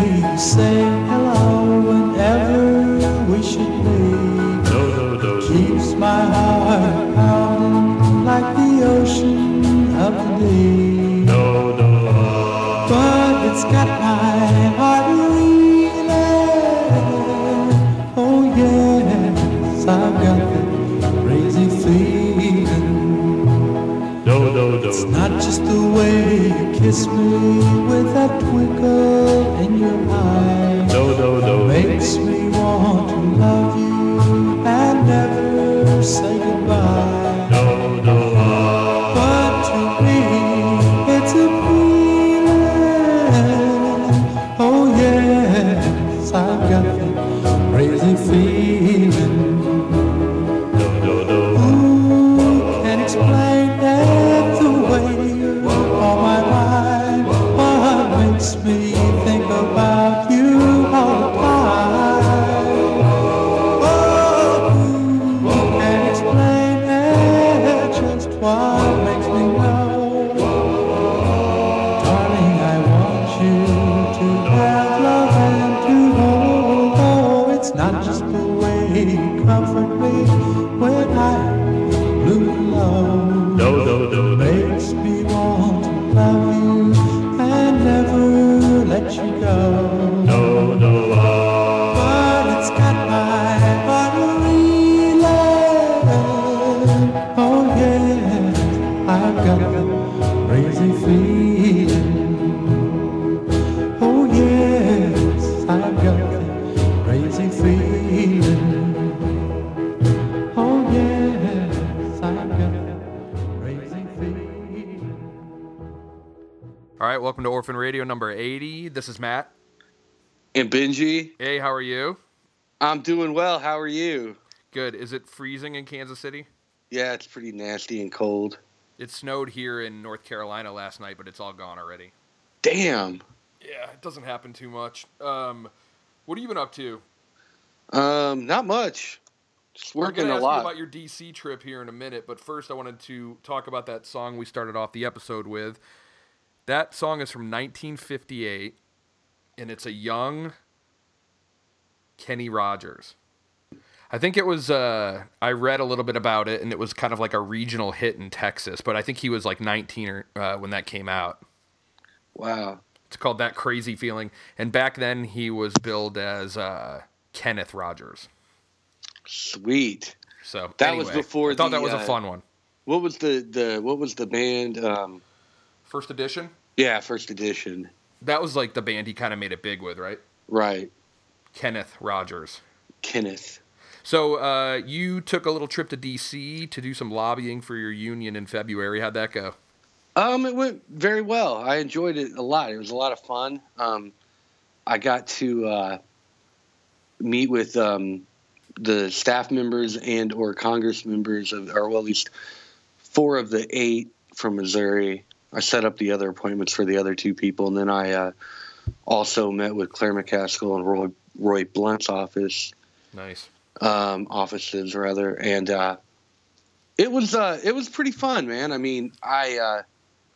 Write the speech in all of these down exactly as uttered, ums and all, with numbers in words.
me say hello whenever we should leave. No, no, no. Keeps my heart pounding like the ocean of the deep. No, no. But it's got my heart reeling. Oh yes, I've got that crazy feeling. No, no, no. It's not just the way you kiss me with that twinkle in your eye. No, no, no. Makes me want to love you and never say goodbye. No, no. But to me, it's a feeling. Oh yes, I've got that crazy feeling. No, no, no. Who can explain it the way you're on my mind? What makes me think about you all the time? Oh, who can explain it? Just what makes me know? Darling, I want you to have love and to hold. Oh, it's not just the way you comfort me when I'm blue and low. No, no, no. Makes me want to love you and never let you go. No, no. But it's got my heart reeling. Oh yes, I've got that crazy feeling. Oh yes, I've got that crazy feeling. Oh yes, I've got that crazy feeling. All right, welcome to Orphan Radio number eighty. This is Matt. And Benji, Hey, how are you? I'm doing well. How are you? Good. Is it freezing in Kansas City? Yeah, it's pretty nasty and cold. It snowed here in North Carolina last night, but it's all gone already. Damn. Yeah, it doesn't happen too much. Um, what have you been up to? Um, not much. Just working I'm a gonna ask lot. you about your D C trip here in a minute, but first I wanted to talk about that song we started off the episode with. That song is from nineteen fifty-eight, and it's a young Kenny Rogers. I think it was, uh, I read a little bit about it, and it was kind of like a regional hit in Texas, but I think he was like nineteen or, uh, when that came out. Wow. It's called That Crazy Feeling, and back then he was billed as uh, Kenneth Rogers. Sweet. So That anyway, was before I thought the, that was a uh, fun one. What was the, the what was the band? Um, First edition? yeah, first edition. That was like the band he kind of made it big with, right? Right. Kenneth Rogers. Kenneth. So uh, you took a little trip to D C to do some lobbying for your union in February. How'd that go? Um, it went very well. I enjoyed it a lot. It was a lot of fun. Um, I got to uh, meet with um, the staff members and or Congress members of, or well, at least four of the eight from Missouri. I set up the other appointments for the other two people, and then I uh, also met with Claire McCaskill and Roy, Roy Blunt's office, Nice. um, offices rather, and uh, it was uh, it was pretty fun, man. I mean, I uh,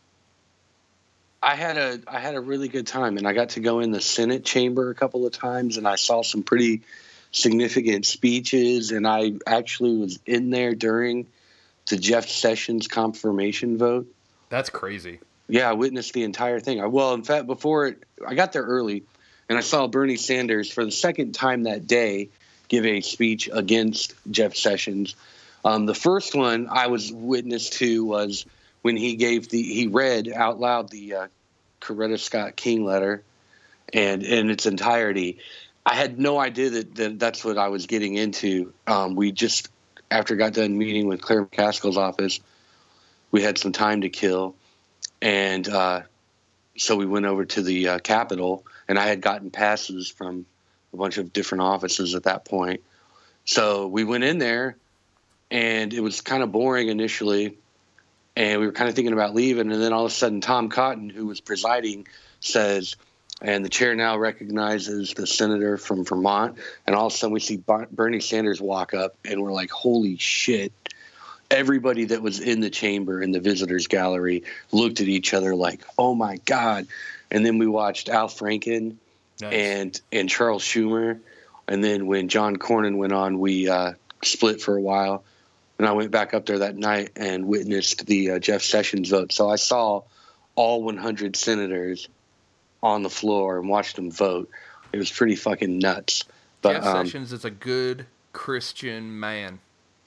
I had a I had a really good time, and I got to go in the Senate chamber a couple of times, and I saw some pretty significant speeches, and I actually was in there during the Jeff Sessions confirmation vote. That's crazy. Yeah, I witnessed the entire thing. I, well, in fact, before it, I got there early, and I saw Bernie Sanders for the second time that day give a speech against Jeff Sessions. Um, the first one I was witness to was when he gave the he read out loud the uh, Coretta Scott King letter, and in its entirety. I had no idea that, that that's what I was getting into. Um, we just after got done meeting with Claire McCaskill's office, we had some time to kill, and uh, so we went over to the uh, Capitol, and I had gotten passes from a bunch of different offices at that point. So we went in there, and it was kind of boring initially, and we were kind of thinking about leaving, and then all of a sudden Tom Cotton, who was presiding, says, and the chair now recognizes the senator from Vermont, and all of a sudden we see Bernie Sanders walk up, and we're like, holy shit. Everybody that was in the chamber in the visitors gallery looked at each other like, oh my God. And then we watched Al Franken Nice. and and Charles Schumer. And then when John Cornyn went on, we uh, split for a while. And I went back up there that night and witnessed the uh, Jeff Sessions vote. So I saw all one hundred senators on the floor and watched them vote. It was pretty fucking nuts. But Jeff um, Sessions is a good Christian man.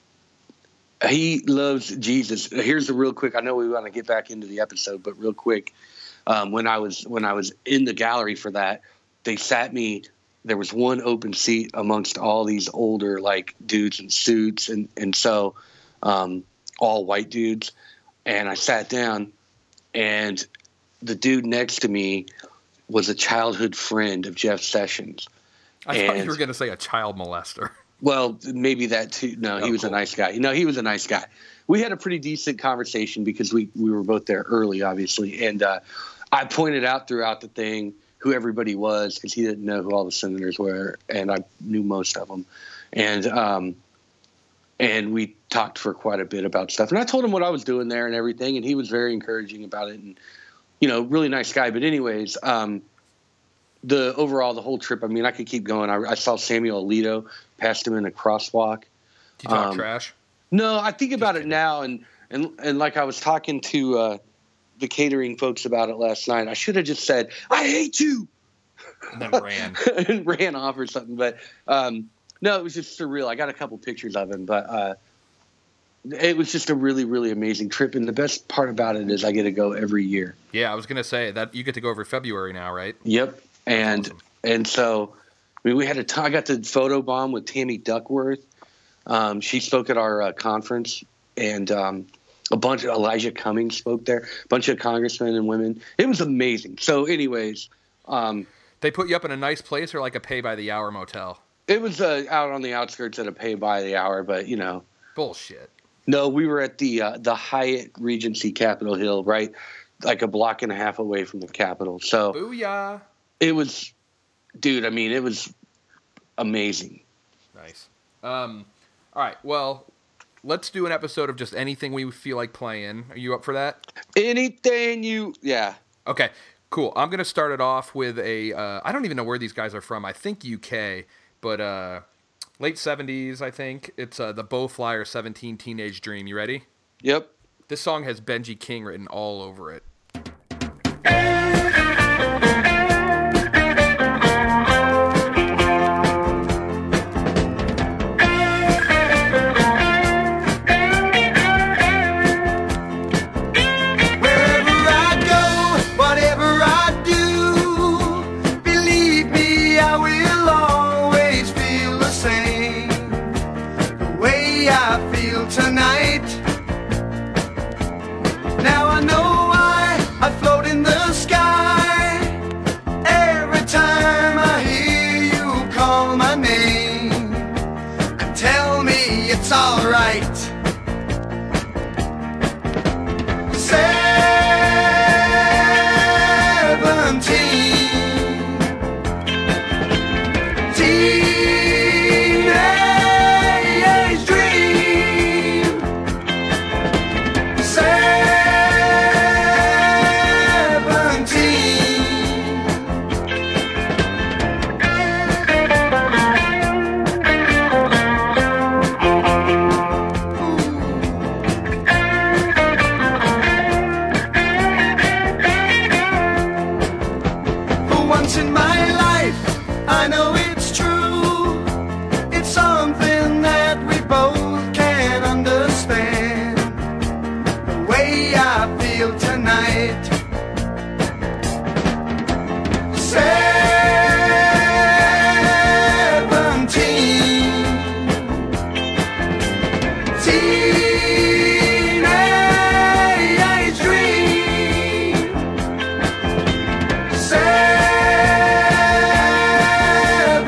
he loves Jesus. Here's the real quick. I know we want to get back into the episode, but real quick, um, when I was when I was in the gallery for that, they sat me. There was one open seat amongst all these older like dudes in suits, and and so um, all white dudes. And I sat down, and the dude next to me was a childhood friend of Jeff Sessions. I and, thought you were going to say a child molester. Well, maybe that too. No, he Oh, was cool. a nice guy. No, he was a nice guy. We had a pretty decent conversation because we, we were both there early, obviously. And uh, I pointed out throughout the thing who everybody was because he didn't know who all the senators were, and I knew most of them. And um, and we talked for quite a bit about stuff. And I told him what I was doing there and everything, and he was very encouraging about it. And, you know, really nice guy. But anyways, um, the overall, the whole trip, I mean, I could keep going. I, I saw Samuel Alito, passed him in a crosswalk. Did you talk Um, trash? No, I think about it now, and, and and like I was talking to uh, the catering folks about it last night. I should have just said, "I hate you," And then ran. and ran off or something. But um, no, it was just surreal. I got a couple pictures of him, but uh, it was just a really, really amazing trip. And the best part about it is I get to go every year. Yeah, I was going to say that you get to go every February now, right? Yep, and awesome. and so I mean, we had a ton. I got the photo bomb with Tammy Duckworth. Um, she spoke at our uh, conference, and um, a bunch of Elijah Cummings spoke there. A bunch of congressmen and women. It was amazing. So, anyways, um, They put you up in a nice place or like a pay-by-the-hour motel? it was uh, out on the outskirts at a pay by the hour, but you know, Bullshit. no, we were at the uh, the Hyatt Regency Capitol Hill, right, like a block and a half away from the Capitol. So Booyah. it was, dude. I mean, it was amazing. Nice. Um, all right, well, let's do an episode of just anything we feel like playing. Are you up for that? Anything you, yeah. Okay, cool. I'm going to start it off with a, uh, I don't even know where these guys are from. I think U K, but uh, late seventies, I think. It's uh, the Bowflyer seventeen Teenage Dream. You ready? Yep. This song has Benji King written all over it. Wherever I go, whatever I do, believe me, I will always feel the same. The way I feel tonight. Now I know why I float in the sky. Every time I hear you call my name and tell me it's alright. Seventeen, teenage dream. Seventeen. For once in my life, I know it's true. It's something that we both can understand. The way I feel tonight. Seventeen. Teenage dream.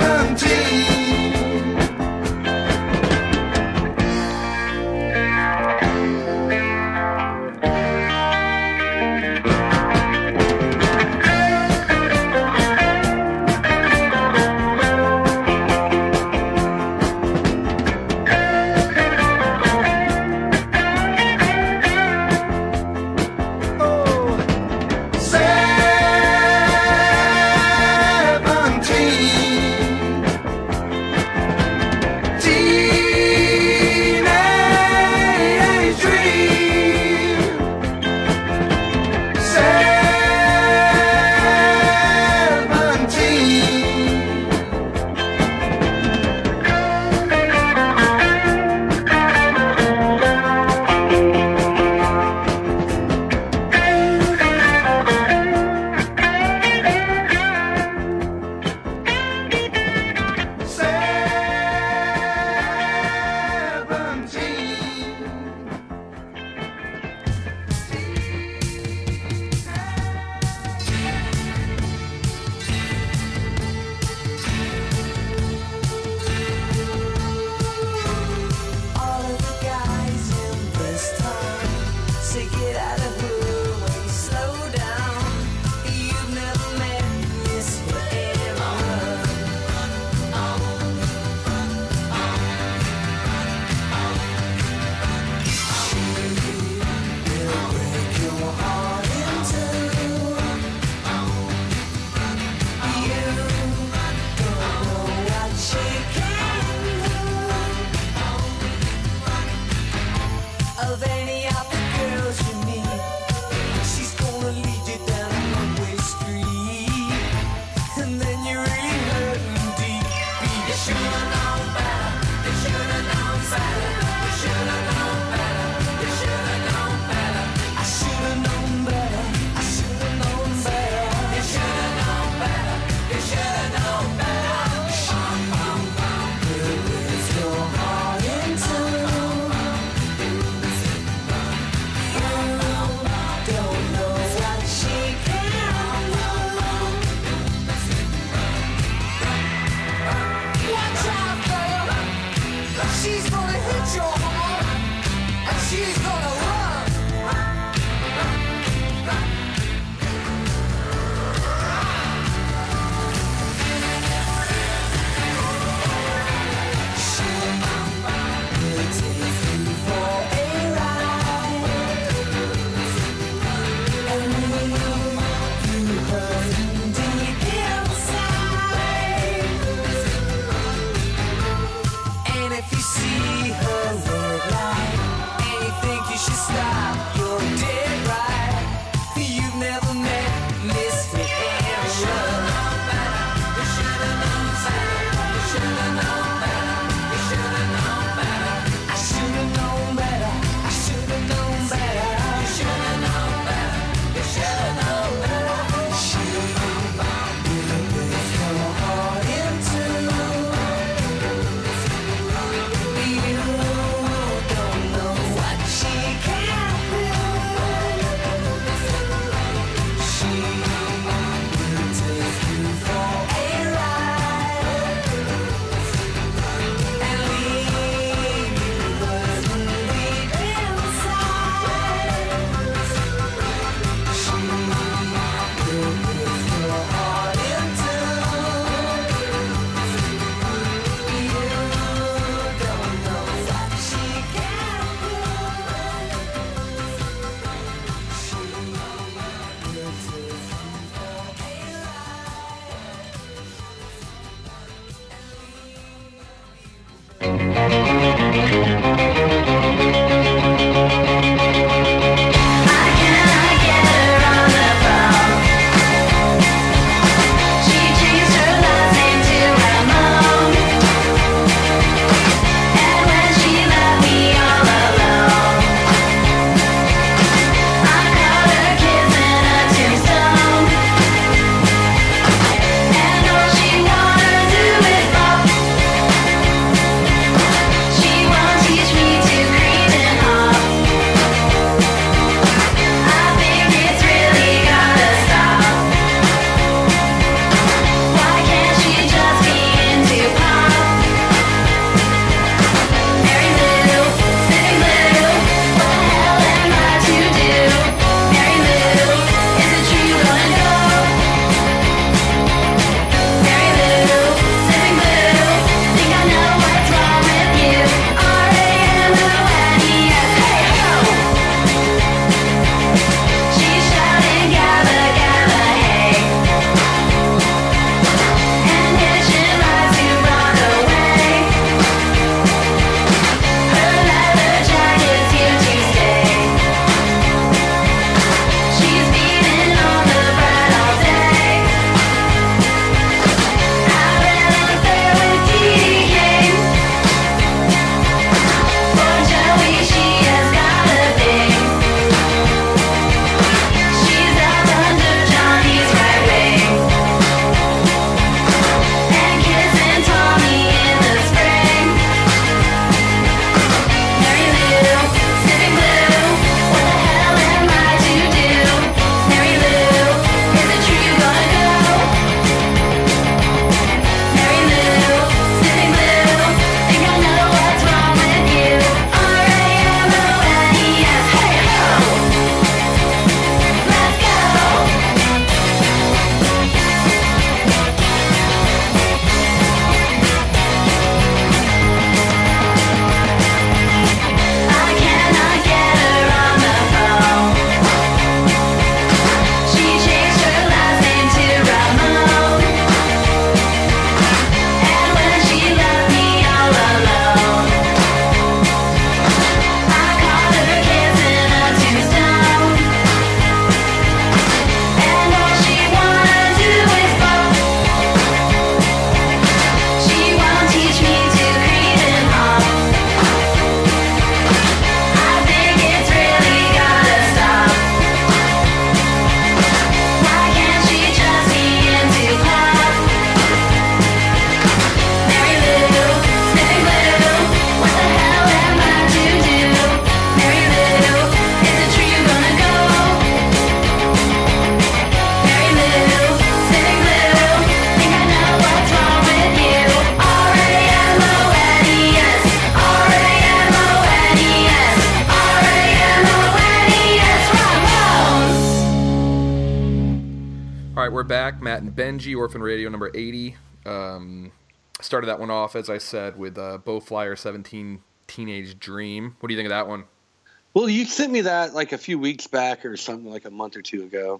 we're back. Matt and Benji, Orphan Radio number eighty. Um, started that one off, as I said, with uh, Bo Flyer seventeen Teenage Dream. What do you think of that one? Well, you sent me that like a few weeks back or something, like a month or two ago.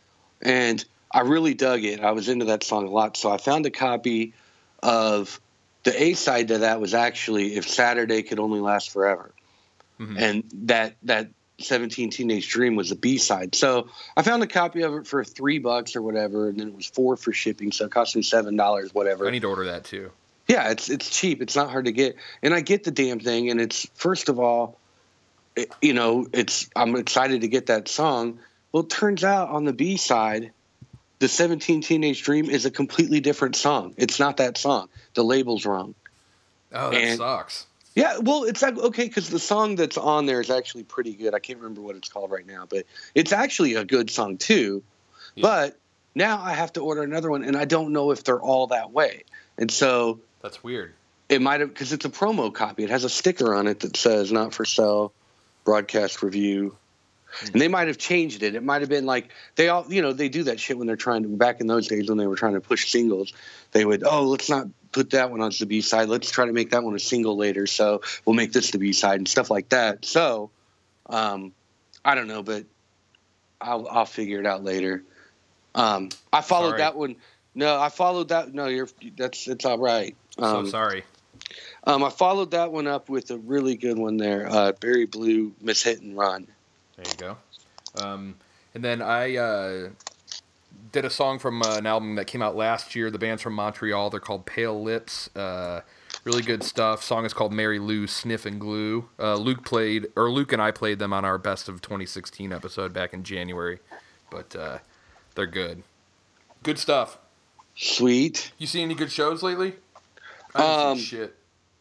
And I really dug it. I was into that song a lot. So I found a copy of the A-side to that was actually If Saturday Could Only Last Forever. Mm-hmm. And that that seventeen Teenage Dream was a B-side. So I found a copy of it for three bucks or whatever, and then it was four for shipping, so it cost me seven dollars, whatever. I need to order that too. Yeah, it's it's cheap. It's not hard to get. And I get the damn thing, and it's, first of all, it, you know, it's I'm excited to get that song. Well, it turns out on the B-side, the seventeen Teenage Dream is a completely different song. It's not that song. The label's wrong. Oh, that and, sucks. Yeah, well, it's like, okay, because the song that's on there is actually pretty good. I can't remember what it's called right now, but it's actually a good song too. Yeah. But now I have to order another one, and I don't know if they're all that way. And so that's weird. It might have, because it's a promo copy. It has a sticker on it that says "Not for Sale, Broadcast Review." And they might have changed it. It might have been like they all, you know, they do that shit when they're trying to, back in those days when they were trying to push singles, they would, oh, let's not put that one on the B side. Let's try to make that one a single later. So we'll make this the B side and stuff like that. So, um, I don't know, but I'll, I'll figure it out later. Um, I followed sorry. that one. No, I followed that. No, you're, that's, it's all right. Um, so sorry. Um, I followed that one up with a really good one there. Uh, Barry Blue, Miss Hit and Run. There you go. Um, and then I uh, did a song from uh, an album that came out last year. The band's from Montreal. They're called Pale Lips. Uh, really good stuff. Song is called Mary Lou Sniff and Glue. Uh, Luke played, or Luke and I played them on our Best of twenty sixteen episode back in January. But uh, they're good. Good stuff. Sweet. You see any good shows lately? I haven't um, seen shit.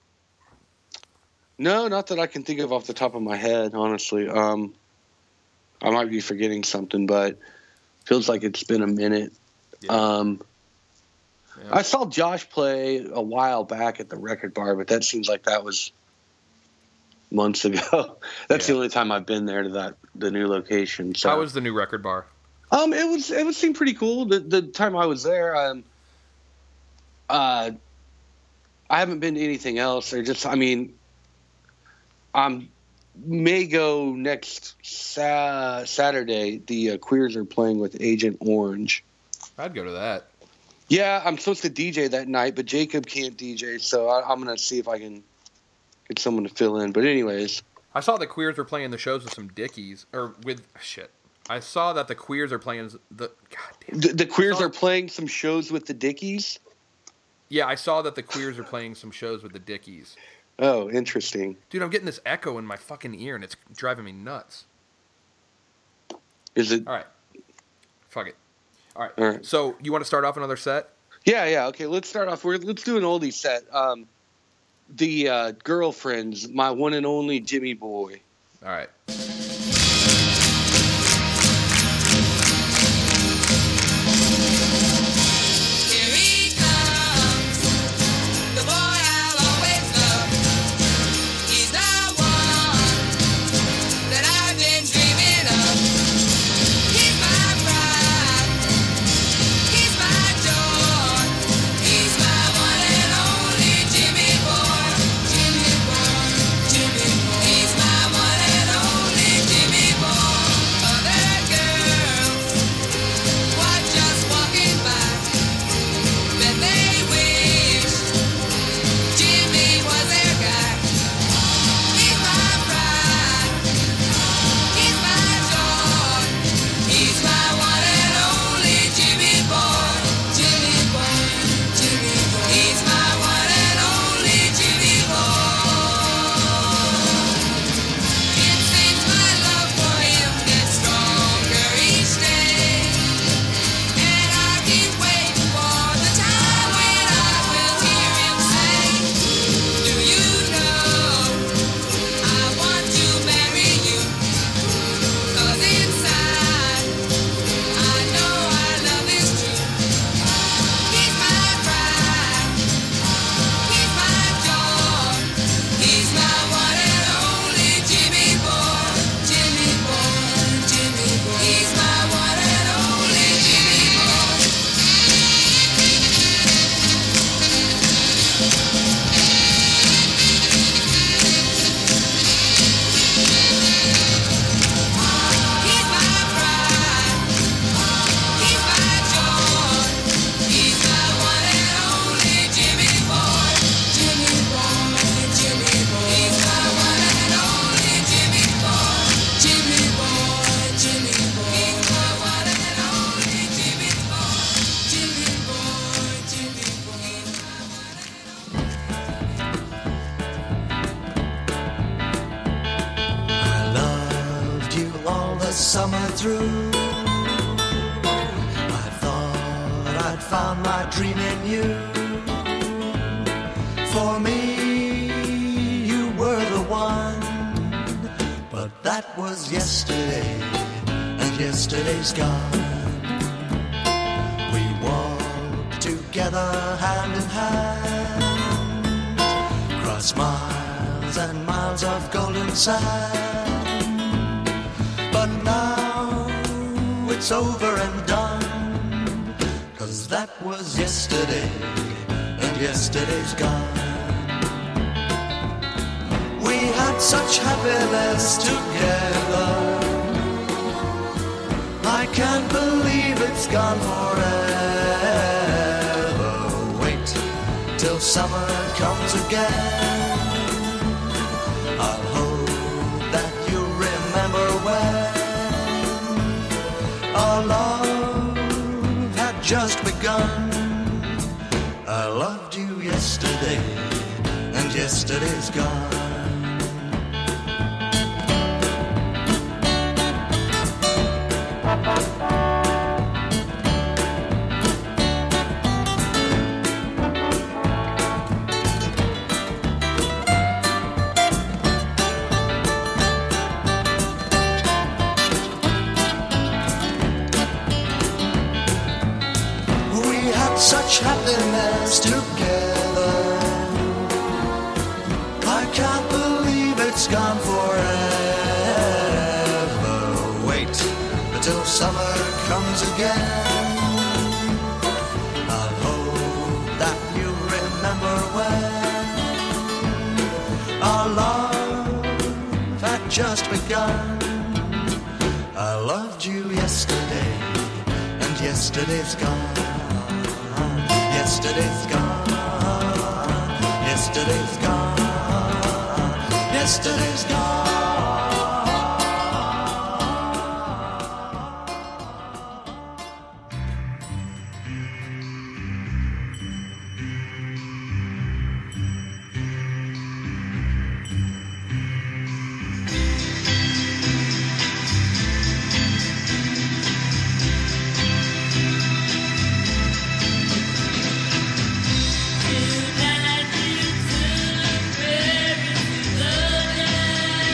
No, not that I can think of off the top of my head, honestly. Um, I might be forgetting something, but feels like it's been a minute. Yeah. Um, yeah. I saw Josh play a while back at the Record Bar, but that seems like that was months ago. That's yeah. the only time I've been there to that the new location. So. How was the new Record Bar? Um, it was it was seemed pretty cool. The the time I was there, um, uh, I haven't been to anything else. Or just, I mean, I'm. may go next sa- Saturday. The uh, Queers are playing with Agent Orange. I'd go to that. Yeah, I'm supposed to D J that night, but Jacob can't D J, so I, I'm going to see if I can get someone to fill in. But anyways. I saw the Queers were playing the shows with some Dickies. Or with... Shit. I saw that the Queers are playing... the God damn The, the Queers saw, are playing some shows with the Dickies? Yeah, I saw that the Queers are playing some shows with the Dickies. Oh, interesting. Dude, I'm getting this echo in my fucking ear, and it's driving me nuts. Is it? All right. Fuck it. All right. All right. So, you want to start off another set? Yeah, yeah. Okay, let's start off. We're, let's do an oldie set. Um, the uh, Girlfriends, My One and Only Jimmy Boy. All right. He's my one and only summer through. I thought I'd found my dream in you. For me, you were the one, but that was yesterday, and yesterday's gone. We walked together hand in hand, cross miles and miles of golden sand. But now it's over and done, 'cause that was yesterday, and yesterday's gone. We had such happiness together, I can't believe it's gone forever. Wait till summer comes again, I'll hope that you remember when our love had just begun. I loved you yesterday, and yesterday's gone. Such happiness together, I can't believe it's gone forever. Wait until summer comes again, I'll hope that you remember when our love had just begun. I loved you yesterday, and yesterday's gone. Yesterday's gone, yesterday's gone, yesterday's gone. Tonight you took Paris to London.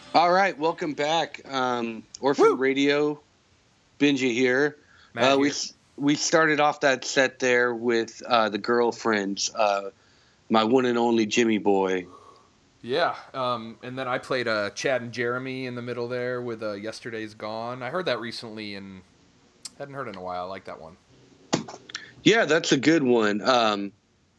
All right, welcome back. Um, Orphan Woo! Radio, Benji here. Matt Uh, we here. we started off that set there with uh, the Girlfriends, uh, my one and only Jimmy Boy. Yeah, um, and then I played uh, Chad and Jeremy in the middle there with uh, Yesterday's Gone. I heard that recently and hadn't heard it in a while. I like that one. Yeah, that's a good one. Um,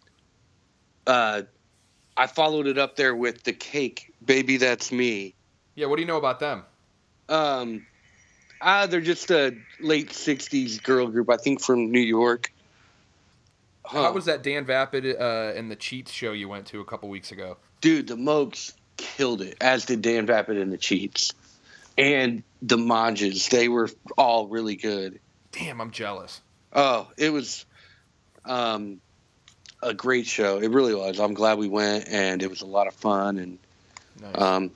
uh, I followed it up there with The Cake, Baby That's Me. Yeah, what do you know about them? Um, ah, they're just a late sixties girl group, I think from New York. Huh. How was that Dan Vapid uh, and the Cheats show you went to a couple weeks ago? Dude, the Mokes killed it, as did Dan Vapid and the Cheats. And the Modges, they were all really good. Damn, I'm jealous. Oh, it was um, a great show. It really was. I'm glad we went, and it was a lot of fun. And Nice. um,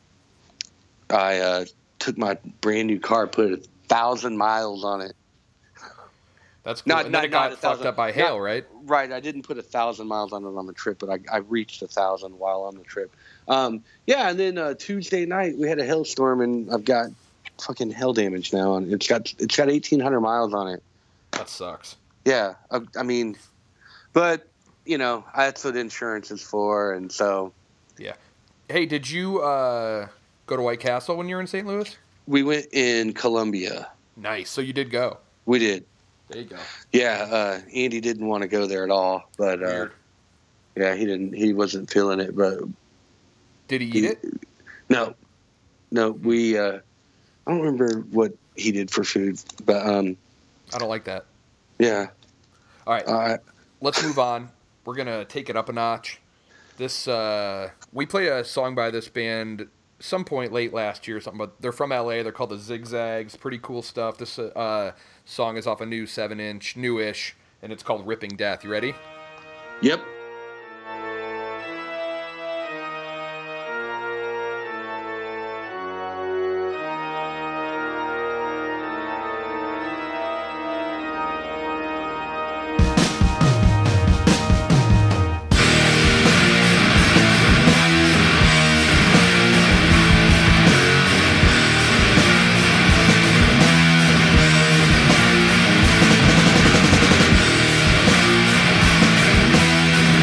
I uh, took my brand new car, put a thousand miles on it. That's cool. not- and then not- it got not a fucked thousand. up by hail, Not- right? Right, I didn't put a thousand miles on it on the trip, but I, I reached a thousand while on the trip. Um, yeah, and then uh, Tuesday night we had a hailstorm, and I've got fucking hail damage now, and it's got it's got eighteen hundred miles on it. That sucks. Yeah, I, I mean, but you know that's what insurance is for, and so Hey, did you uh, go to White Castle when you were in Saint Louis? we went in Columbia. Nice. So you did go. We did. There you go. Yeah, uh, Andy didn't want to go there at all, but uh, Weird. yeah, he didn't. He wasn't feeling it, but Did he eat he- it? no, no, we. Uh, I don't remember what he did for food, but um, I don't like that. yeah. All right. Uh, Let's move on. We're gonna take it up a notch. This uh, we play a song by this band some point late last year or something, but they're from L A. They're called the Zigzags. Pretty cool stuff. This uh, song is off a new seven inch, newish, and it's called Ripping Death. You ready? yep. Ripping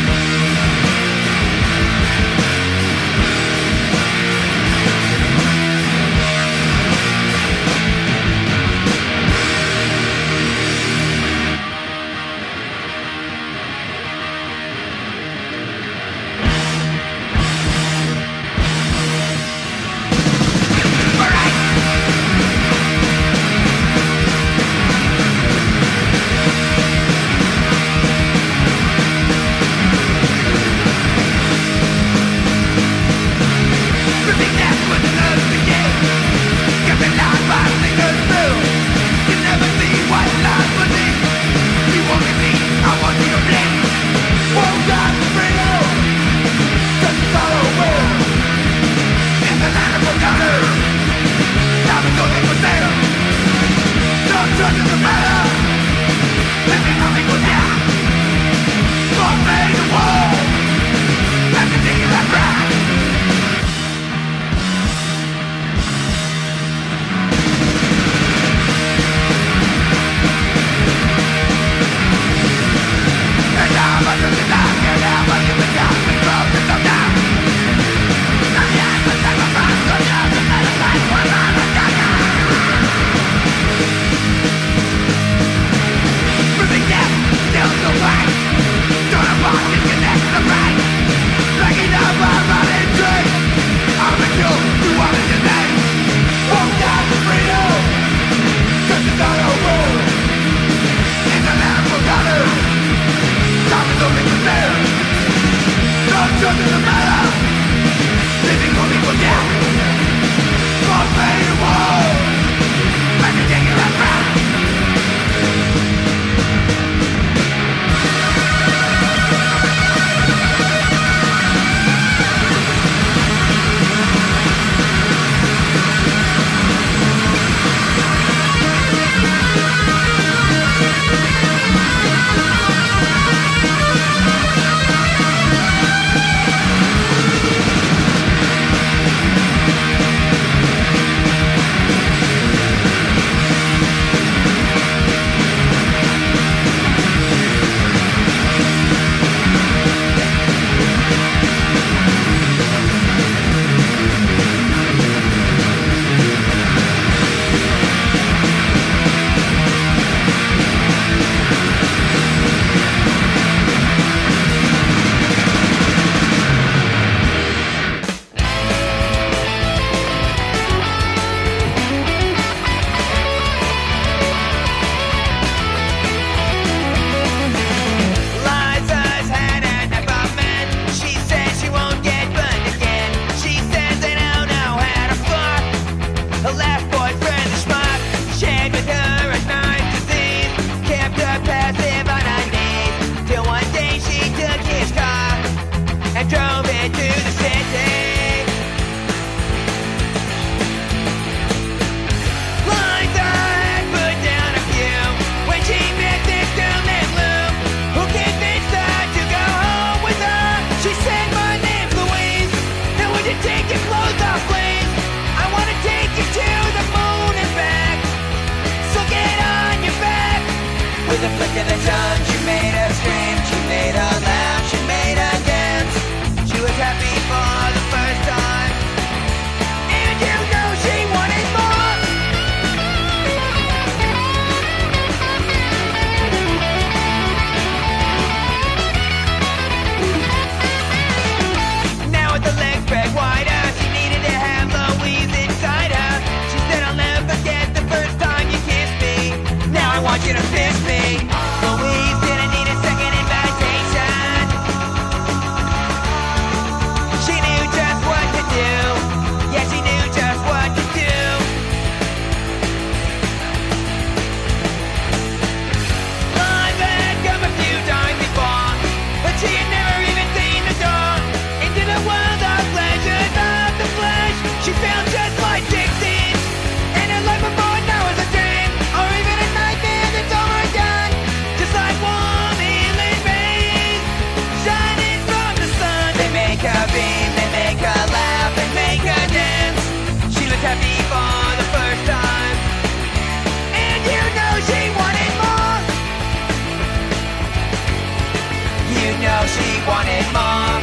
You know she wanted more.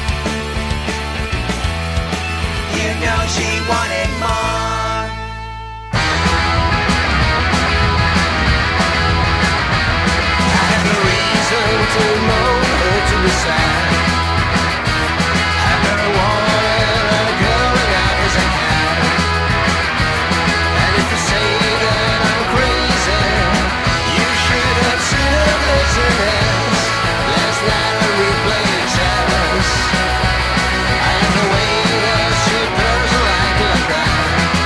You know she wanted more. I have no reason to moan or to be sad. I've never wanted a girl as out as I can. And if you say that I'm crazy, you should have seen her listeners. Last night when we played chess, I have the way that she purrs like a cry.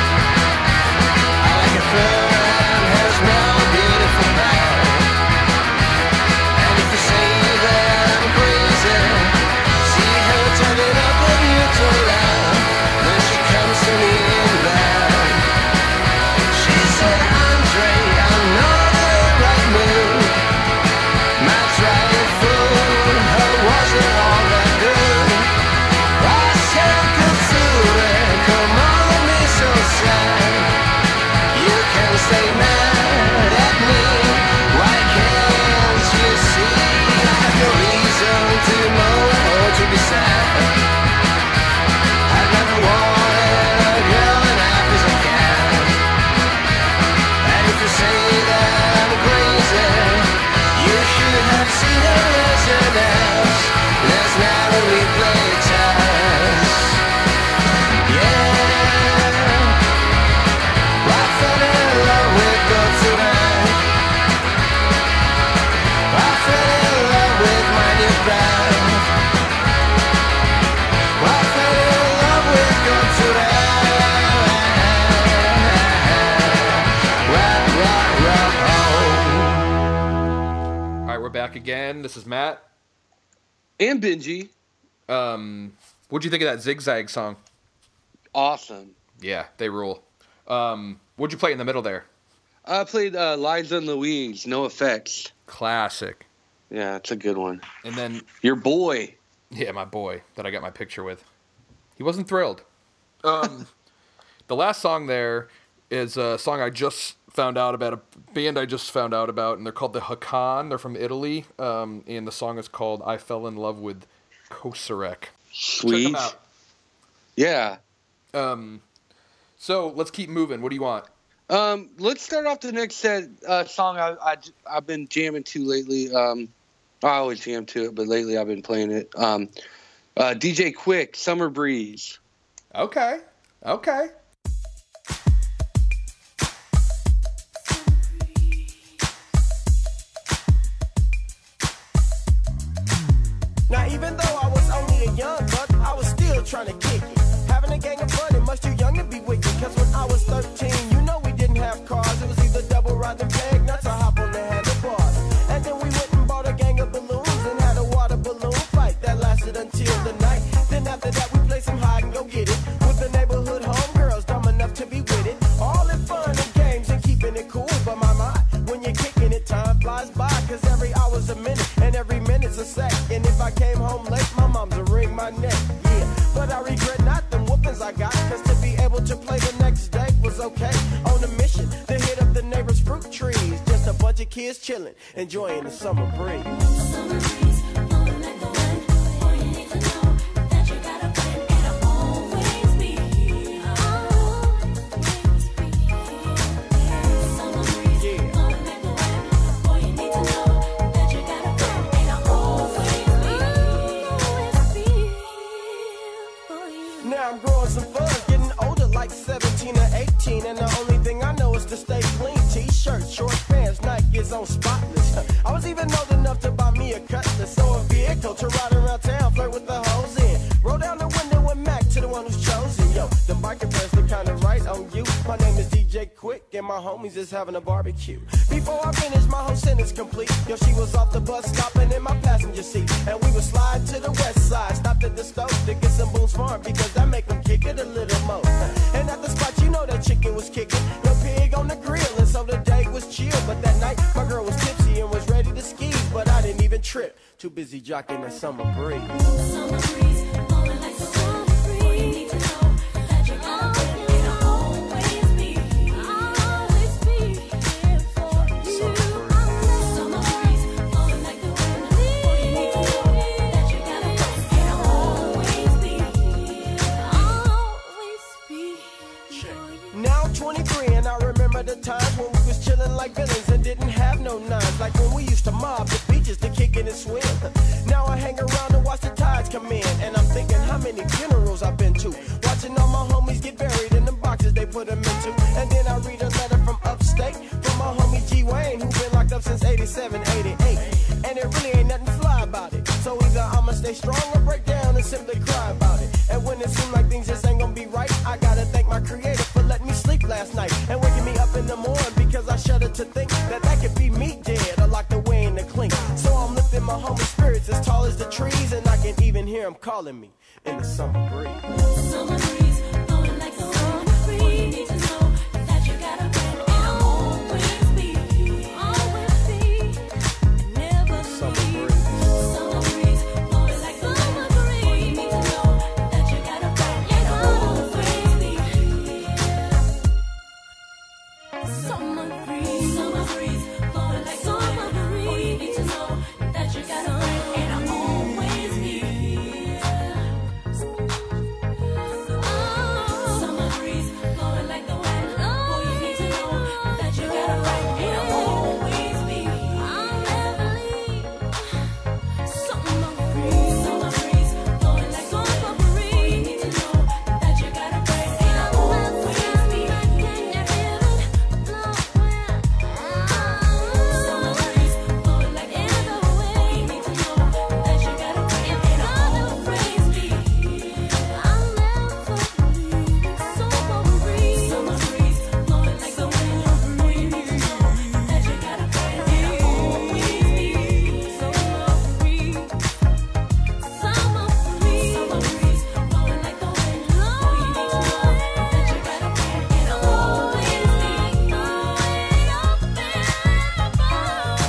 I like her fur and her smell, beautiful brown. And if you say that I'm crazy, see her turning up the beautiful loud when she comes to me in bed. She said, Andre, I'm not in the right mood. My trying fool, her wasn't all that good. I said, Katsura, come on, let me so sad. You can stay mad at me, why can't you see? I have no reason to moan or to be sad. I've never wanted a girl and half as I can. And if you say that I'm crazy, you should have seen her listeners last night when we played chess. Yeah, I fell in love with God tonight. I fell in love with my new bride. I fell in love with God tonight. Rock, rock, rock, oh. All right, we're back again. This is Matt. And Benji. Um, what'd you think of that Zigzag song? Awesome. Yeah, they rule. Um, what'd you play in the middle there? I played uh, Liza and Louise, No Effects. Classic. Yeah, it's a good one. And then, Your boy. yeah, my boy that I got my picture with. He wasn't thrilled. Um, the last song there is a song I just found out about, a band I just found out about, and they're called the Hakan. They're from Italy, um, and the song is called I Fell in Love with Kosarek. Check Sweet. them out. Yeah. Um, so let's keep moving. What do you want? Um, let's start off the next set, uh, song I, I, I've been jamming to lately. Um, I always jam to it, but lately I've been playing it. Um, uh, D J Quick, Summer Breeze. Okay. Okay. Now even though I was only a young buck, I was still trying to kick it. Having a gang of fun and much too young to be wicked. Cause when I was thirteen, you know we didn't have cars. It was either double ride and peg nuts or hop on the handlebars. And then we went and bought a gang of balloons and had a water balloon fight that lasted until the night. Then after that we played some hide and go get it with the neighborhood homegirls dumb enough to be with it. All in fun and games and keeping it cool. But my mind, when you're kicking it, time flies by. Cause every hour's a minute and every minute's a sec. And if I came home late, my mom's a wring my neck. Yeah, but I regret not them whoopings I got. Cause to be able to play the next day was okay. On a mission to hit up the neighbor's fruit trees. Just a bunch of kids chilling, enjoying the summer breeze. Summer breeze, blowing like the wind. All you need to know that you got a friend, and I'll always be here. I'll always be here. Summer breeze, Yeah. blowing like the wind. All you need to know that you got a friend, and I'll always be here for you. Now I'm growing some fuzz, getting older like seventeen or eighteen. And the only thing I know is to stay clean. T-shirts, short pants, Nikes on spotless. I was even old enough to buy me a Cutlass. So a vehicle to ride around town, flirt with the hoes in. Roll down the window and Mac to the one who's chosen. Yo, the biker friends look kinda right on you. My name is D J Quick and my homies is having a barbecue. Before I finish, my whole sentence complete. Yo, she was off the bus stopping in my passenger seat. And we would slide to the west side, stopped at the stove to get some Boone's Farm because that make them kick it a little more. And at the spot, you know that chicken was kicking. No pig on the grill, and so the day was chill. But that night, my girl was tipsy and was ready to ski. But I didn't even trip, too busy jocking that summer breeze. Summer breeze, blowing like the wind. All you need to know that you got a friend, and I'll always be here. I'll always be here for you. Summer breeze, blowing like the wind. All you need to know swim. Now I hang around and watch the tides come in, and I'm thinking how many funerals I've been to, watching all my homies get buried in the boxes they put them into. And then I read a letter from upstate from my homie G Wayne, who been locked up since eighty-seven, eighty-eight, and it really ain't nothing fly about it. So either I'ma stay strong or break down and simply cry about it. And when it seems like things just ain't gonna be right, I gotta thank my creator for letting me sleep last night and waking me up in the morning, because I shudder to think that that could be me dead or locked away in the clink. So I'm lifting my homie spirits as tall as the trees, and I can even hear him calling me in the summer breeze. Summer breeze, blowing like the wind. All you need to know is that you got a friend, and I'll always be, always be, never leave. Summer breeze, blowing like the wind. All you need to know is that you got a friend, and I'll always be. Summer breeze, summer breeze, blowing like the wind. All you need to know is that you got a friend, and I'll always be. Summer breeze, blowing like the wind. Boy, you need to know that you got a right, and I'll always be. I'll never leave. Summer breeze, summer breeze, blowing like the wind. Boy, you need to know that you got a right, and I'll always be. Summer breeze, blowing like the wind. Boy, you need to know that you got a right, and I'll always be. I'll never leave. Summer breeze, summer breeze, blowing like the wind. Boy, you need to know that you got a right, and I'll always be. Summer breeze, summer breeze, summer breeze, blowing like the wind. Boy, you need to know that you got a right, and I'll always be. Up and above.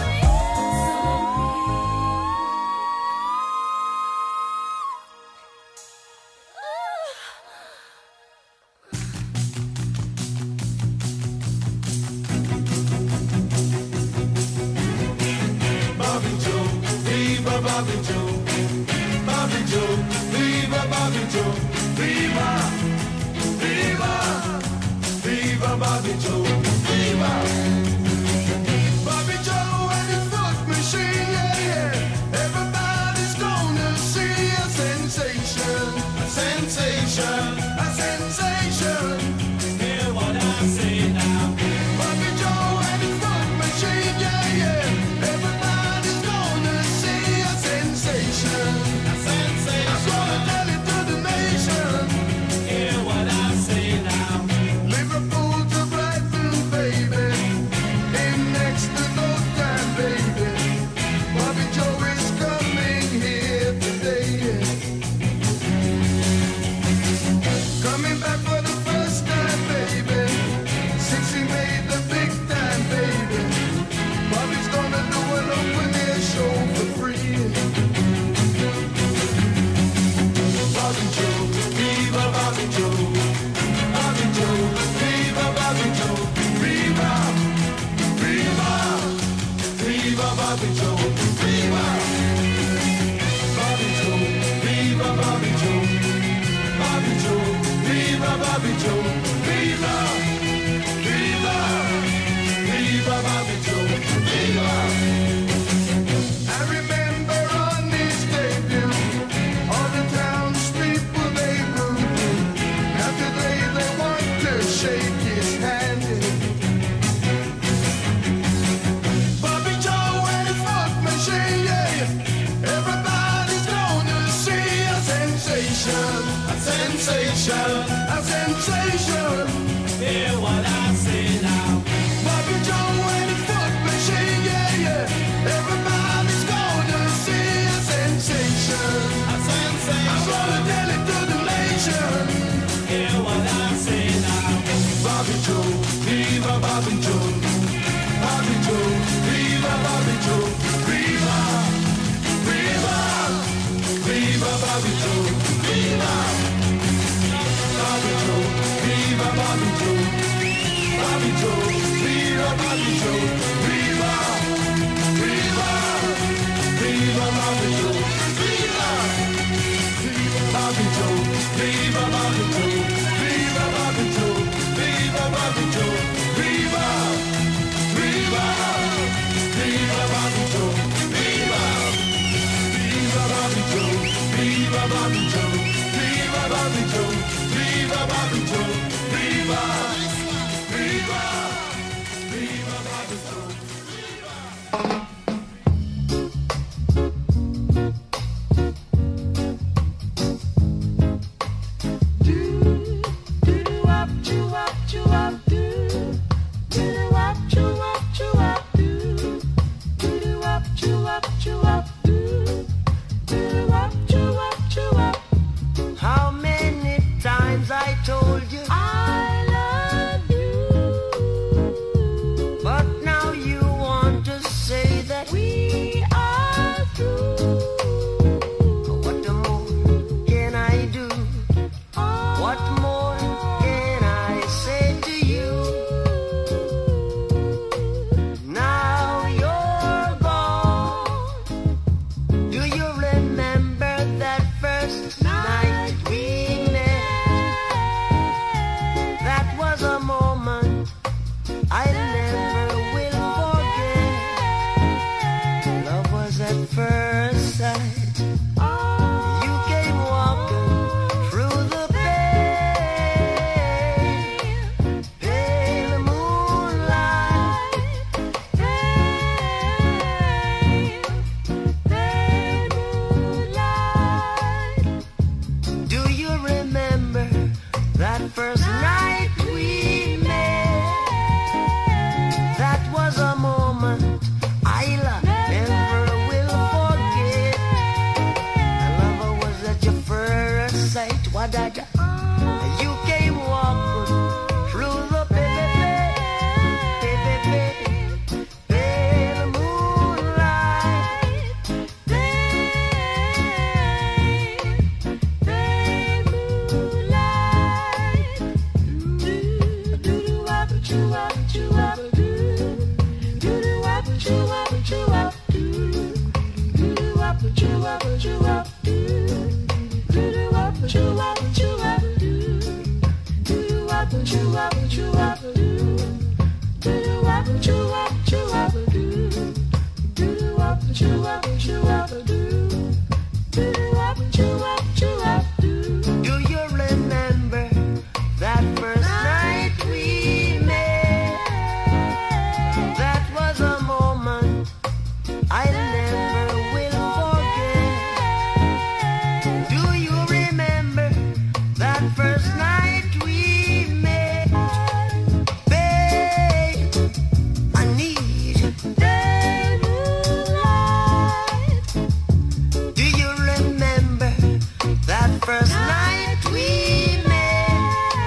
Bobby Joe, viva Bobby Joe, Bobby Joe, viva Bobby Joe, viva, viva, viva Bobby Joe, viva. Bobby Joe and his foot machine, yeah, yeah. Everybody's gonna see a sensation, a sensation, a sensation. Hear what I say now. Bobby Joe and his foot machine, yeah, yeah. Everybody's gonna see a sensation, a sensation. I'm gonna tell it to the nation. Hear what I say now. Liverpool to Brighton, baby. In next to no time, baby. Bobby Joe is coming here today. Coming back for the first time, baby. Since he made the big time, baby. Bobby's gonna do an open air show for free. Bobby Joe, viva Bobby Joe. Bobby Joe, viva Bobby Joe. Viva, viva, viva Bobby Joe. Viva, Bobby Joe, viva Bobby Joe. Bobby Joe, viva Bobby Joe. Viva, viva, viva Bobby Joe. Viva. I remember on this stadium, all the townspeople they booed. Now today they want to shake his hand. Bobby Joe and his foot machine, yeah. Everybody's gonna see a sensation, a sensation, a sensation. Hear what I say now. Bobby Joe and his foot machine, yeah, yeah. Everybody's gonna see a sensation, a sensation. I'm gonna tell it to the nation. Hear what I say now. Bobby Joe, viva Bobby Joe. Bobby Joe, viva Bobby Joe. Viva, viva, viva Bobby Joe. Viva, Bobby Joe, viva Bobby Joe. Bobby Joe, viva Bobby Joe. Viva, viva, viva Bobby Joe. Viva, Bobby Joe, viva Bobby Joe. Viva Bobby Joe, viva Bobby Joe. Viva, viva, viva Bobby Joe. Viva. Bobby Joe, Viva Bobby Joe, Viva Bobby Joe, Viva Bobby Joe, Viva, Viva, Viva Bobby Joe. How many times I told you I love you, but now you want to say that we are through. What more can I do? What more can I say to you? Now you're gone. Do you remember that first night we met? That was a moment I never will forget. Love was at first sight. You came walking through the pale, pale moonlight. Pale, pale moonlight. Do you remember that first night we met? That was a moment I'll never will forget. And lover was at your first sight. What I got? You came walking through the pale, pale, pale, pale moonlight. Pale, pale moonlight. Do do do wop choo wop choo wop do. Do do wop choo wop choo wop do. Do do wop choo wop choo wop do. Do do wop choo wop choo wop do. Do do wop choo wop choo wop do. Do do wop choo wop choo wop do. Do do wop choo wop choo wop do. Do do wop choo wop choo wop do. Do you remember that first night we met? That was a moment I never will forget. Do you remember that first night we met? Babe, I need that moonlight. Do you remember that first night we met?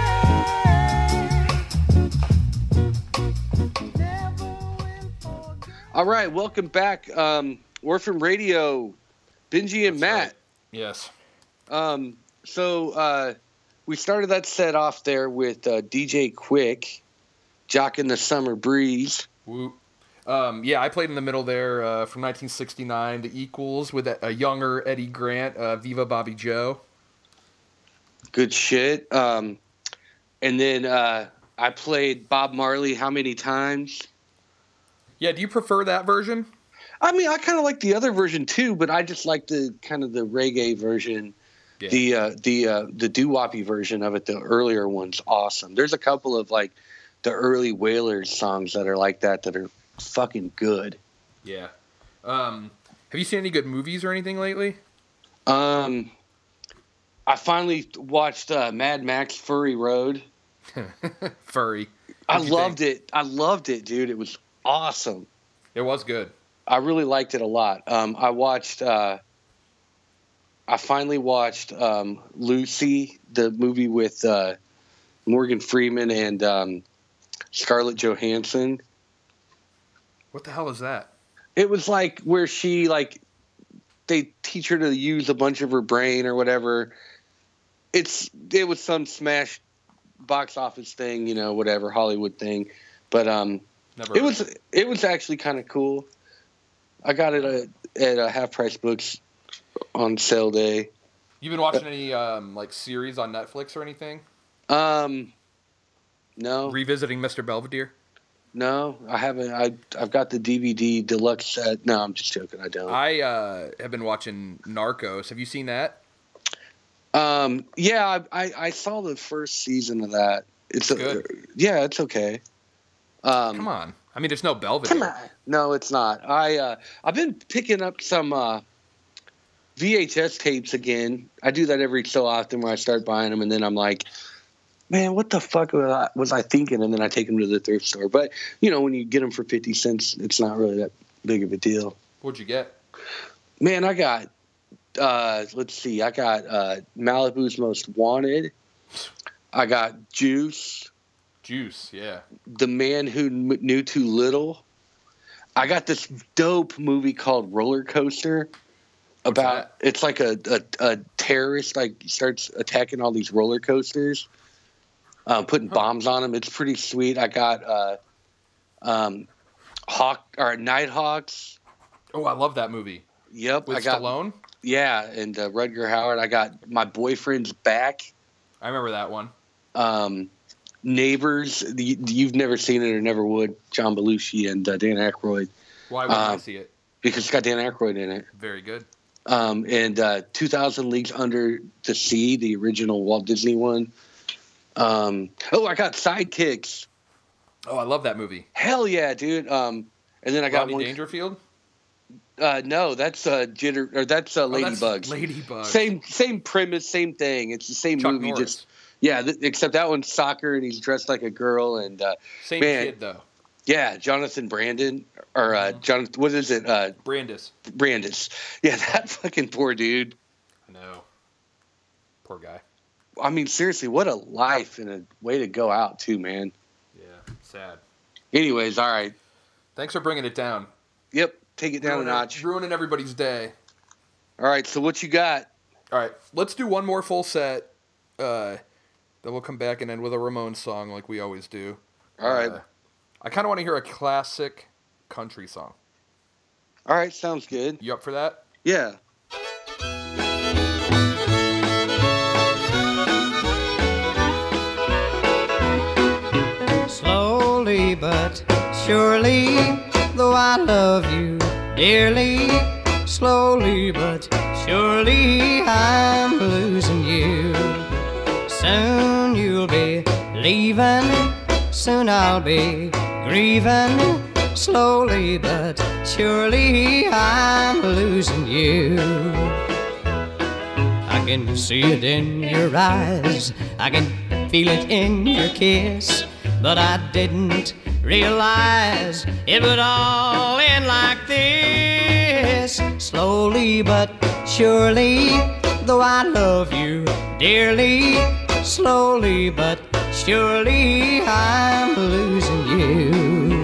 Never will forget. All right, welcome back. Um, Orphan Radio, Benji and Matt. Yes. Um, so uh, we started that set off there with uh, D J Quick, Jockin' the Summer Breeze. Woo. Um, yeah, I played in the middle there uh, from nineteen sixty-nine to Equals with a, a younger Eddie Grant, uh, Viva Bobby Joe. Good shit. Um, and then uh, I played Bob Marley How Many Times? Yeah, do you prefer that version? I mean, I kind of like the other version too, but I just like the kind of the reggae version. Yeah. The uh, the uh, the doo-woppy version of it, the earlier one's awesome. There's a couple of like the early Wailers songs that are like that that are fucking good. Yeah. Um, have you seen any good movies or anything lately? Um, I finally watched uh, Mad Max Fury Road. Furry. I What'd you loved think? it. I loved it, dude. It was awesome. It was good. I really liked it a lot. Um, I watched. Uh, I finally watched um, Lucy, the movie with uh, Morgan Freeman and um, Scarlett Johansson. What the hell is that? It was like where she like they teach her to use a bunch of her brain or whatever. It's it was some smash box office thing, you know, whatever Hollywood thing, but um, Never it heard was of it was actually kind of cool. I got it at, at uh, Half Price Books on sale day. You've been watching any um, like series on Netflix or anything? Um, no, Revisiting Mister Belvedere. No, I haven't. I I've got the D V D deluxe set. No, I'm just joking. I don't. I uh, have been watching Narcos. Have you seen that? Um, yeah, I, I I saw the first season of that. It's a, Good. Yeah, it's okay. Um, Come on. I mean, there's no Belvedere. Come on. No, it's not. I uh, I've been picking up some uh, V H S tapes again. I do that every so often where I start buying them, and then I'm like, man, what the fuck was I, was I thinking? And then I take them to the thrift store. But you know, when you get them for fifty cents, it's not really that big of a deal. What'd you get? Man, I got. Uh, let's see. I got uh, Malibu's Most Wanted. I got Juice. Juice, yeah. The Man Who M- Knew Too Little. I got this dope movie called Roller Coaster. About that? It's like a, a, a terrorist like starts attacking all these roller coasters, uh, putting Huh. bombs on them. It's pretty sweet. I got uh, um, Hawk or Nighthawks. Oh, I love that movie. Yep, With I got Stallone? yeah, and uh, Rutger Hauer. I got My Boyfriend's Back. I remember that one. Um, Neighbors. You, you've never seen it or never would. John Belushi and uh, Dan Aykroyd, Why would I Um, see it? because it's got Dan Aykroyd in it. Very good. Um, and uh, two thousand Leagues Under the Sea, the original Walt Disney one. Um, oh, I got Sidekicks. Oh, I love that movie. Hell yeah, dude. Um, and then I got Rodney one. Dangerfield? Uh, no, that's uh, Jitter or that's uh, Oh, that's Ladybugs. Ladybugs. Same same premise, same thing. It's the same Chuck movie, Norris. just yeah. Th- except that one's soccer, and he's dressed like a girl, and uh, Same man. kid, though. yeah, Jonathan Brandon or uh, Mhm. Jonathan. What is it? Uh, Brandis. Brandis. Yeah, that fucking poor dude. I know. Poor guy. I mean, seriously, what a life and a way to go out too, man. Yeah, sad. Anyways, all right. Thanks for bringing it down. Yep, take it down ruining, a notch. Ruining everybody's day. All right, so what you got? All right, let's do one more full set. Uh, then we'll come back and end with a Ramones song like we always do. All right. Uh, I kind of want to hear a classic country song. All right, sounds good. You up for that? Yeah. Slowly but surely, though I love you dearly, slowly but surely I'm losing you. Soon you'll be leaving, soon I'll be grieving, slowly but surely I'm losing you. I can see it in your eyes, I can feel it in your kiss, but I didn't realize it would all end like this. Slowly but surely, though I love you dearly, slowly but surely I'm losing you.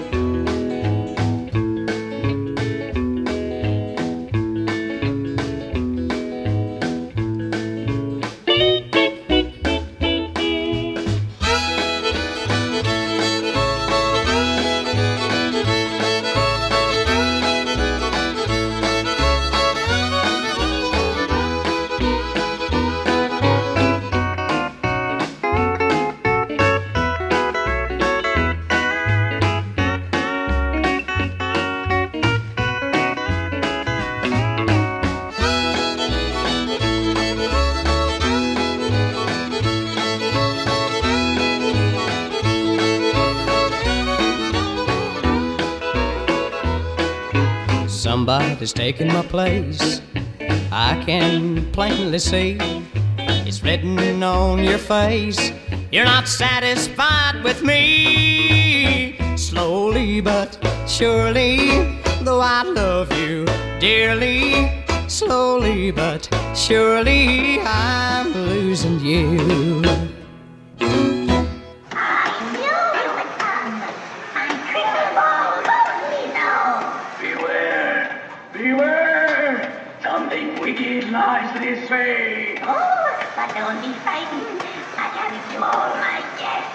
Somebody's taken my place, I can plainly see. It's written on your face, you're not satisfied with me. Slowly but surely, though I love you dearly, slowly but surely I'm losing you. Beware! Beware! Something wicked lies this way! Oh, but don't be frightened. I can do all my best.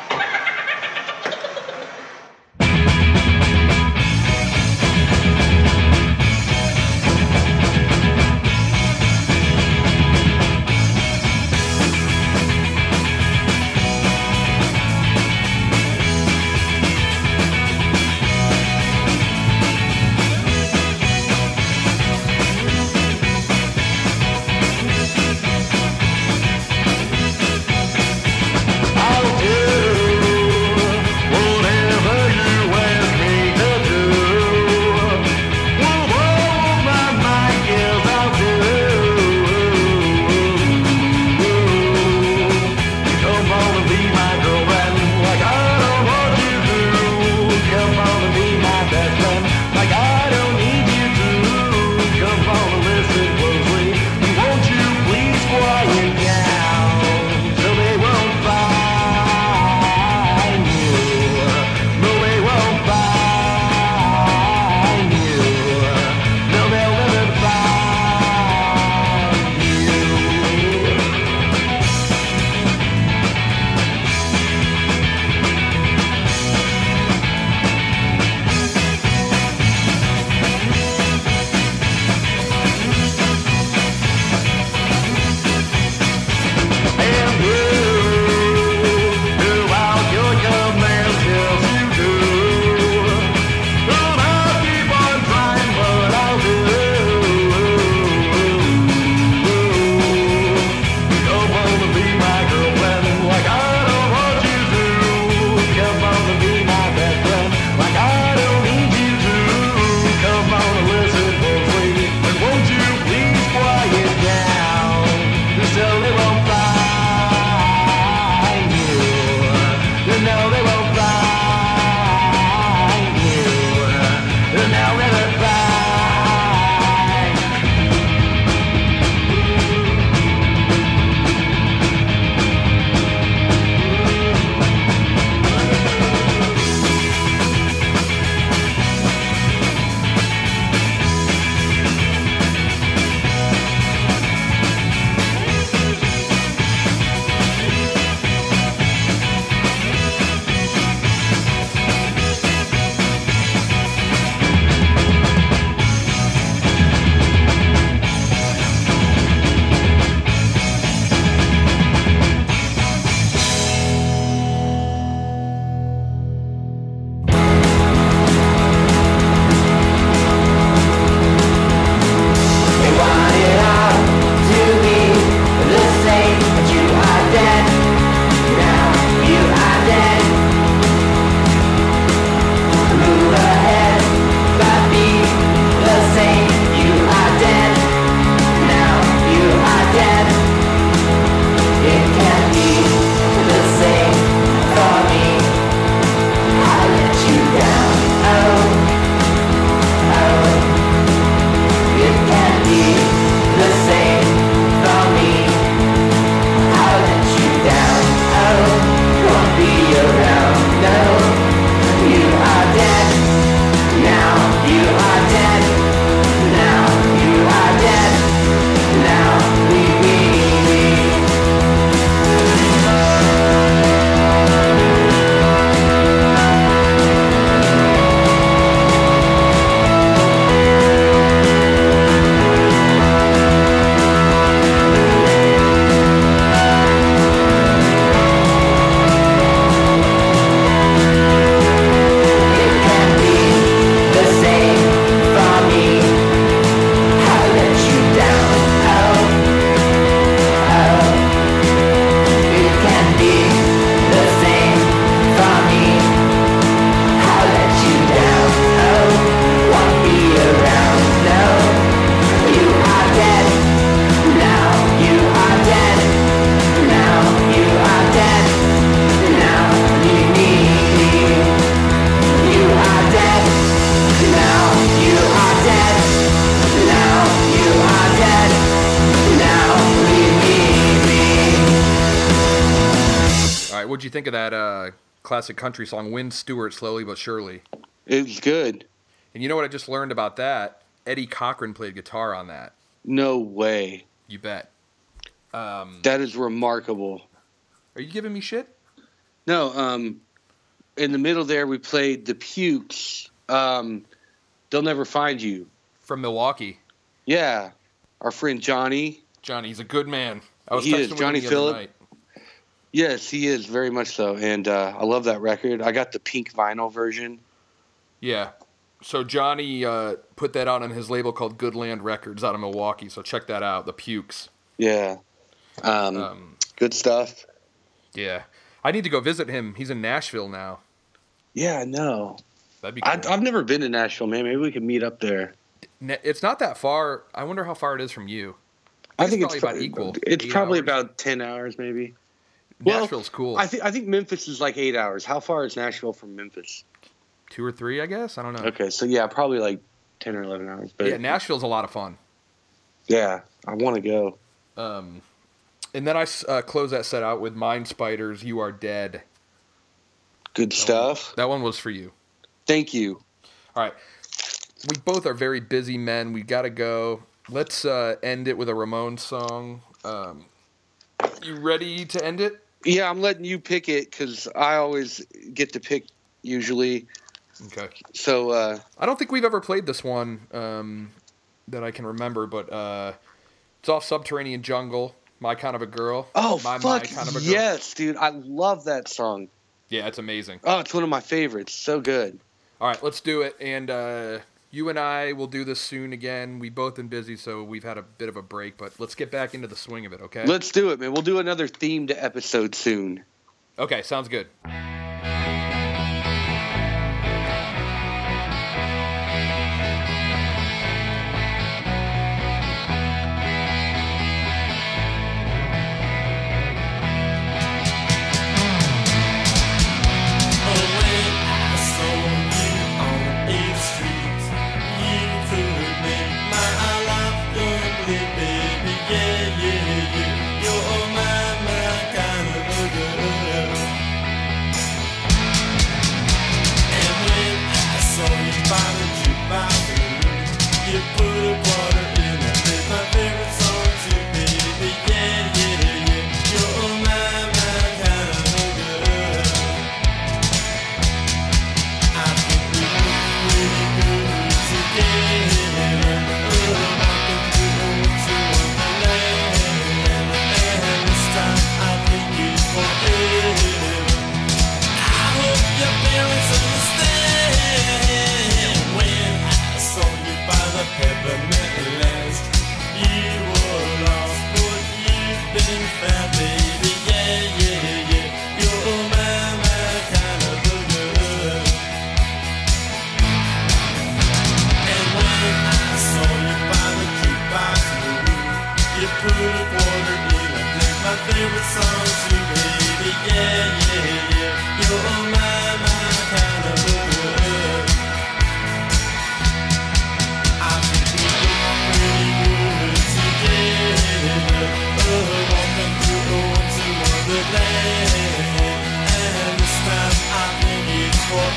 you think of that uh, classic country song, Win Stewart, Slowly But Surely? It was good. And you know what I just learned about that? Eddie Cochran played guitar on that. No way. You bet. Um, That is remarkable. are you giving me shit? No, um, in the middle there, we played the Pukes. Um, They'll Never Find You. From Milwaukee. Yeah. Our friend Johnny. Johnny, he's a good man. I was He texting is, with Johnny him the other Phillip. night. Yes, he is, very much so. And uh, I love that record. I got the pink vinyl version. Yeah. So Johnny uh, put that out on his label called Goodland Records out of Milwaukee. So check that out, the Pukes. Yeah. Um, Um, good stuff. yeah. I need to go visit him. He's in Nashville now. Yeah, I know. That'd be cool. I, I've never been to Nashville, man. Maybe we could meet up there. Ne- It's not that far. I wonder how far it is from you. I think it's, it's probably pro- about equal. It's Eight probably hours. about ten hours, maybe. Well, Nashville's cool. I think I think Memphis is like eight hours. How far is Nashville from Memphis? Two or three, I guess. I don't know. Okay, so yeah, probably like ten or eleven hours. But Yeah, Nashville's a lot of fun. yeah, I want to go. Um, and then I s- uh, close that set out with Mind Spiders, You Are Dead. Good stuff. That one was for you. Thank you. All right. We both are very busy men. We got to go. Let's uh, end it with a Ramones song. Um, you ready to end it? Yeah, I'm letting you pick it because I always get to pick usually. Okay. So uh, I don't think we've ever played this one um, that I can remember, but uh, it's off Subterranean Jungle, My Kind of a Girl. oh my, fuck my kind of a girl. yes, dude, I love that song. Yeah, it's amazing. Oh, it's one of my favorites. So good. All right, let's do it. And uh, you and I will do this soon again. We've both been busy, so we've had a bit of a break, but let's get back into the swing of it, okay? Let's do it, man. We'll do another themed episode soon. Okay, sounds good.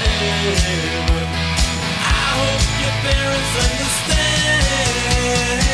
I hope your parents understand.